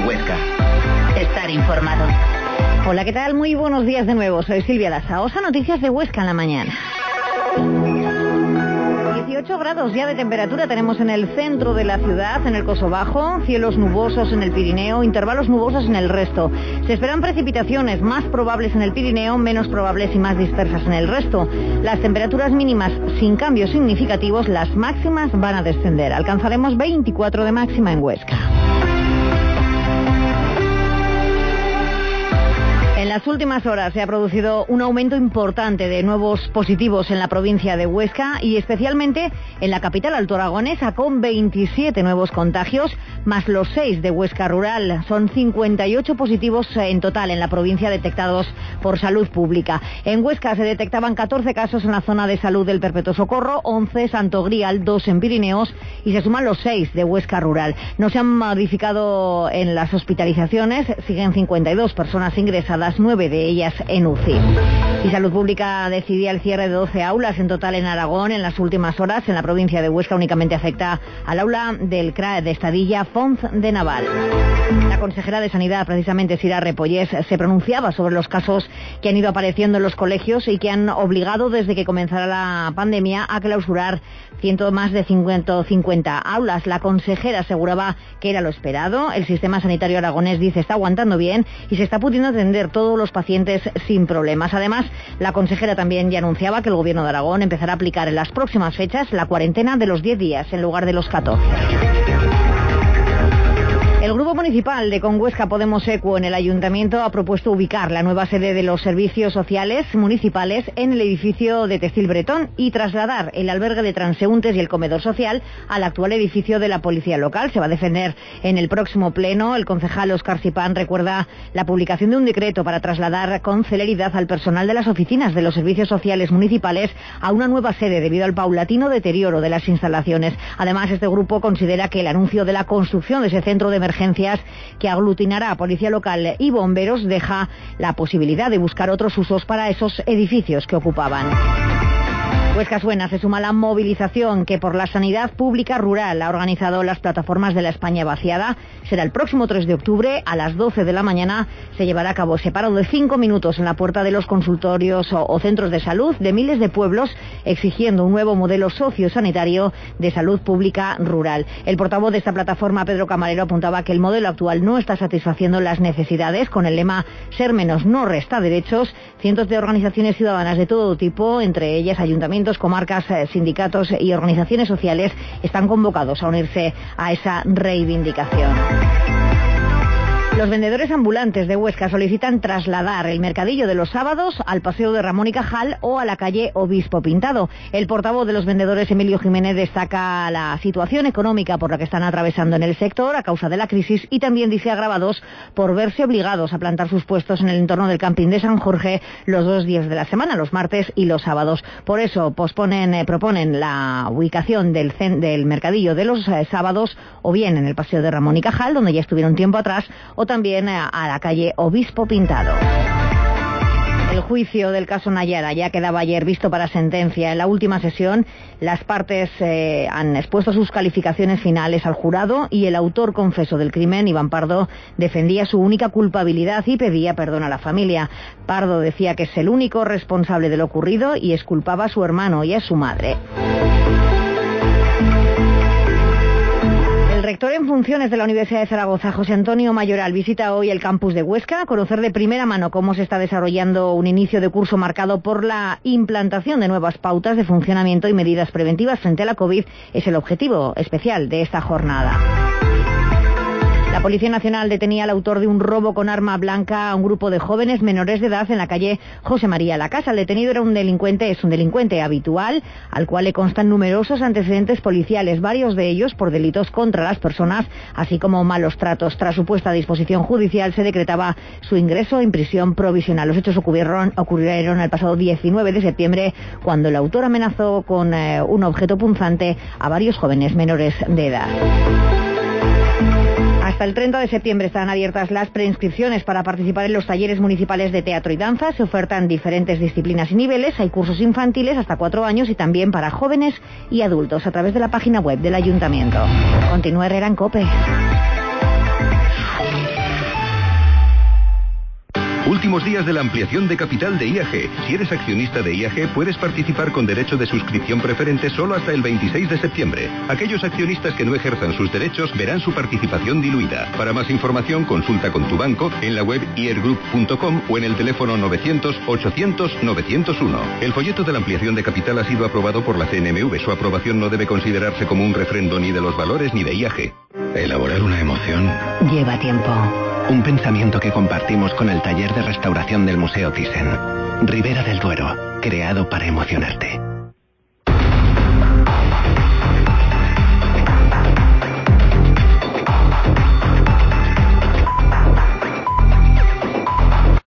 Huesca. Estar informado. Hola, ¿qué tal? Muy buenos días de nuevo. Soy Silvia Lasaosa, noticias de Huesca en la mañana. 18 grados ya de temperatura tenemos en el centro de la ciudad, en el Coso Bajo, cielos nubosos en el Pirineo, intervalos nubosos en el resto. Se esperan precipitaciones más probables en el Pirineo, menos probables y más dispersas en el resto. Las temperaturas mínimas sin cambios significativos, las máximas van a descender. Alcanzaremos 24 de máxima en Huesca. En las últimas horas se ha producido un aumento importante de nuevos positivos en la provincia de Huesca y especialmente en la capital altoaragonesa, con 27 nuevos contagios, más los 6 de Huesca Rural. Son 58 positivos en total en la provincia detectados por Salud Pública. En Huesca se detectaban 14 casos en la zona de salud del Perpetuo Socorro, 11 Santo Grial, 2 en Pirineos y se suman los 6 de Huesca Rural. No se han modificado en las hospitalizaciones, siguen 52 personas ingresadas, 9 de ellas en UCI. Y Salud Pública decidía el cierre de 12 aulas en total en Aragón en las últimas horas. En la provincia de Huesca únicamente afecta al aula del CRA de Estadilla, Fons de Naval. La consejera de Sanidad, precisamente Sira Repollés, se pronunciaba sobre los casos que han ido apareciendo en los colegios y que han obligado desde que comenzara la pandemia a clausurar más de 150 aulas. La consejera aseguraba que era lo esperado. El sistema sanitario aragonés, dice, está aguantando bien y se está pudiendo atender todos los pacientes sin problemas. Además, la consejera también ya anunciaba que el Gobierno de Aragón empezará a aplicar en las próximas fechas la cuarentena de los 10 días en lugar de los 14. El Grupo Municipal de Con Huesca Podemos Equo en el Ayuntamiento ha propuesto ubicar la nueva sede de los servicios sociales municipales en el edificio de Textil Bretón y trasladar el albergue de transeúntes y el comedor social al actual edificio de la Policía Local. Se va a defender en el próximo pleno. El concejal Óscar Sipán recuerda la publicación de un decreto para trasladar con celeridad al personal de las oficinas de los servicios sociales municipales a una nueva sede debido al paulatino deterioro de las instalaciones. Además, este grupo considera que el anuncio de la construcción de ese centro de emergencias que aglutinará a Policía Local y bomberos deja la posibilidad de buscar otros usos para esos edificios que ocupaban. Huesca Suena se suma a la movilización que por la sanidad pública rural ha organizado las plataformas de la España vaciada. Será el próximo 3 de octubre a las 12 de la mañana. Se llevará a cabo ese paro de 5 minutos en la puerta de los consultorios o centros de salud de miles de pueblos, exigiendo un nuevo modelo sociosanitario de salud pública rural. El portavoz de esta plataforma, Pedro Camarero, apuntaba que el modelo actual no está satisfaciendo las necesidades. Con el lema "Ser menos no resta derechos", cientos de organizaciones ciudadanas de todo tipo, entre ellas ayuntamientos, comarcas, sindicatos y organizaciones sociales, están convocados a unirse a esa reivindicación. Los vendedores ambulantes de Huesca solicitan trasladar el mercadillo de los sábados al Paseo de Ramón y Cajal o a la calle Obispo Pintado. El portavoz de los vendedores, Emilio Jiménez, destaca la situación económica por la que están atravesando en el sector a causa de la crisis y también dice agravados por verse obligados a plantar sus puestos en el entorno del camping de San Jorge los 2 días de la semana, los martes y los sábados. Por eso proponen la ubicación del mercadillo de los sábados o bien en el Paseo de Ramón y Cajal, donde ya estuvieron tiempo atrás, o también a la calle Obispo Pintado. El juicio del caso Nayara ya quedaba ayer visto para sentencia. En la última sesión, las partes han expuesto sus calificaciones finales al jurado y el autor confeso del crimen, Iván Pardo, defendía su única culpabilidad y pedía perdón a la familia. Pardo decía que es el único responsable de lo ocurrido y exculpaba a su hermano y a su madre. El rector en funciones de la Universidad de Zaragoza, José Antonio Mayoral, visita hoy el campus de Huesca a conocer de primera mano cómo se está desarrollando un inicio de curso marcado por la implantación de nuevas pautas de funcionamiento y medidas preventivas frente a la COVID. Es el objetivo especial de esta jornada. La Policía Nacional detenía al autor de un robo con arma blanca a un grupo de jóvenes menores de edad en la calle José María La Casa. El detenido es un delincuente habitual, al cual le constan numerosos antecedentes policiales, varios de ellos por delitos contra las personas, así como malos tratos. Tras su puesta a disposición judicial, se decretaba su ingreso en prisión provisional. Los hechos ocurrieron el pasado 19 de septiembre, cuando el autor amenazó con un objeto punzante a varios jóvenes menores de edad. Hasta el 30 de septiembre están abiertas las preinscripciones para participar en los talleres municipales de teatro y danza. Se ofertan diferentes disciplinas y niveles. Hay cursos infantiles hasta 4 años y también para jóvenes y adultos a través de la página web del Ayuntamiento. Continúa Herrera en COPE. Últimos días de la ampliación de capital de IAG. Si eres accionista de IAG, puedes participar con derecho de suscripción preferente solo hasta el 26 de septiembre. Aquellos accionistas que no ejerzan sus derechos verán su participación diluida. Para más información, consulta con tu banco, en la web iergroup.com o en el teléfono 900-800-901. El folleto de la ampliación de capital ha sido aprobado por la CNMV. Su aprobación no debe considerarse como un refrendo ni de los valores ni de IAG. Elaborar una emoción lleva tiempo. Un pensamiento que compartimos con el taller de restauración del Museo Thyssen. Ribera del Duero, creado para emocionarte.